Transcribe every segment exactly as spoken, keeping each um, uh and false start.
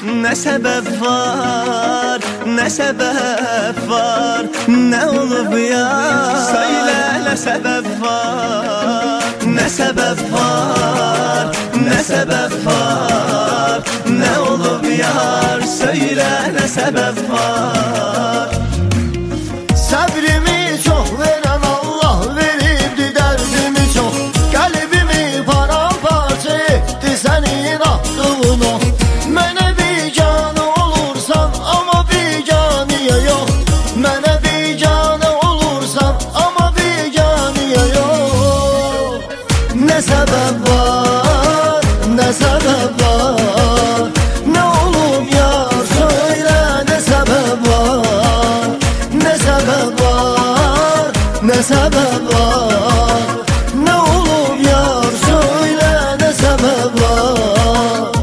Ne sebep var, ne sebep var, ne olub ya? Söyle ne sebep var, ne sebep var, ne sebep var, ne olub yar? Söyle ne sebep var? Sabrimi çok veren Allah veribdi, derdimi çok, kalbimi paramparça etti senin attığın o. Mənə biganə olursan ama biganiye yok, mənə biganə olursan ama biganiye yok. Ne sebep var, ne sebep var, ne olub yar? Söyle ne sebep var, ne sebep var, ne sebep var, ne olub yar? Söyle ne sebep var?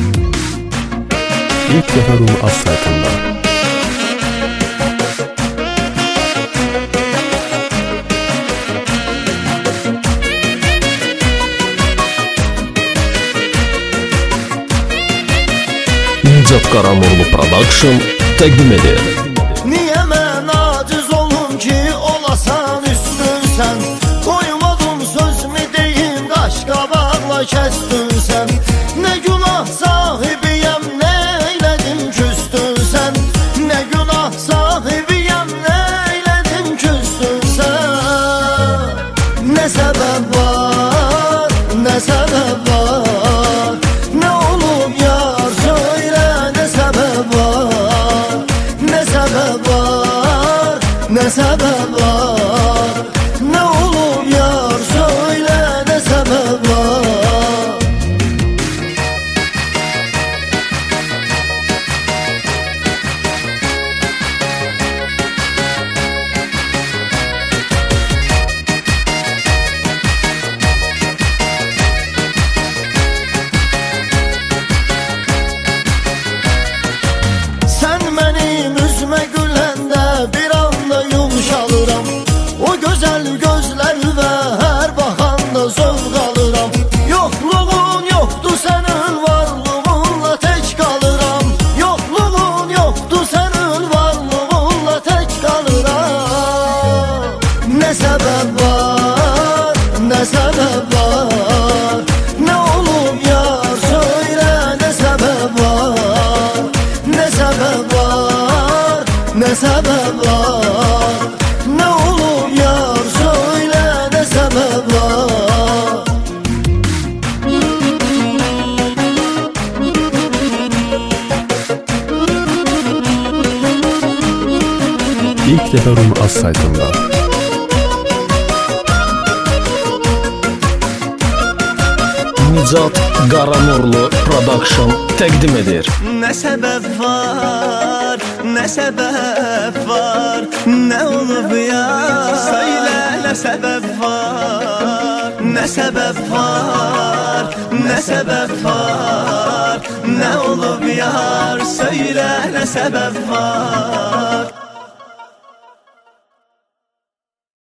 İlk defa Rum az saytında. Nicat Qaramurlu Production təqdim edir. Niye mən aciz olum ki olasan üstün sen? Koymadım söz mü deyim, kaş kabakla kestin sen. Ne günah sahibiyem, ne eyledim küstün sen. Ne günah sahibiyem, ne eyledim küstün sen. Ne sebep var, ne sebep var, ne olub yar? Söyle ne sebep var, ne sebep var, ne sebep var, ne olub yar? Söyle ne sebep var? Sen benim üzme gülende bir anda yumuşalıram. O güzel gözler ve her bakanda zevk alıram. Yokluğun yoktu senin, varlığınla tek kalıram. Yokluğun yoktu senin, varlığınla tek kalıram. Ne sebep var, ne sebep var, ne olub yar? Söyle ne sebep var, ne sebep var, ne sebep var, ne olub yar? Söyle ne sebep var? İlk defa Rum az saytında. Nicat Qaramurlu Production təqdim edir. Ne sebep var, ne sebep var, ne olub ya? Söyle ne sebep var, ne sebep var, ne sebep var, ne olub yar? Söyle ne sebep var?